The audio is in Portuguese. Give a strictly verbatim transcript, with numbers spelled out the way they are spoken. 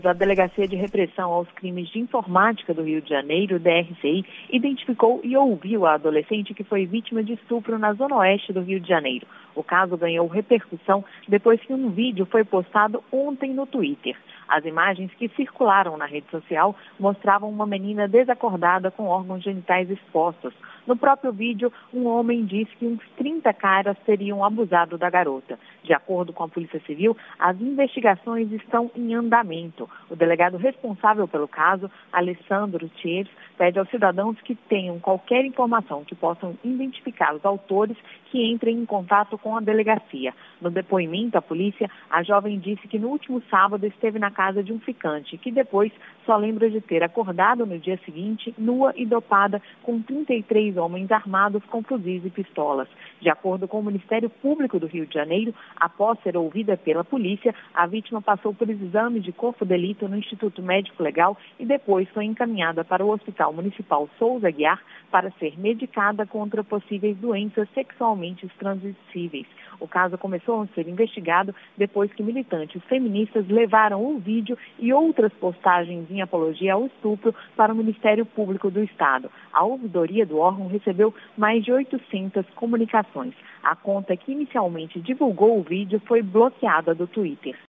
A Delegacia de Repressão aos Crimes de Informática do Rio de Janeiro, D R C I, identificou e ouviu a adolescente que foi vítima de estupro na zona oeste do Rio de Janeiro. O caso ganhou repercussão depois que um vídeo foi postado ontem no Twitter. As imagens que circularam na rede social mostravam uma menina desacordada com órgãos genitais expostos. No próprio vídeo, um homem disse que uns trinta caras teriam abusado da garota. De acordo com a Polícia Civil, as investigações estão em andamento. O delegado responsável pelo caso, Alessandro Thiers, pede aos cidadãos que tenham qualquer informação que possam identificar os autores que entrem em contato com a delegacia. No depoimento à polícia, a jovem disse que no último sábado esteve na casa de um ficante, que depois só lembra de ter acordado no dia seguinte, nua e dopada, com trinta e três homens armados com fuzis e pistolas. De acordo com o Ministério Público do Rio de Janeiro, após ser ouvida pela polícia, a vítima passou por exame de corpo de delito no Instituto Médico Legal e depois foi encaminhada para o Hospital Municipal Souza Aguiar para ser medicada contra possíveis doenças sexualmente transmissíveis. O caso começou a ser investigado depois que militantes feministas levaram o vídeo e outras postagens em apologia ao estupro para o Ministério Público do Estado. A ouvidoria do órgão recebeu mais de oitocentas comunicações. A conta que inicialmente divulgou o vídeo foi bloqueada do Twitter.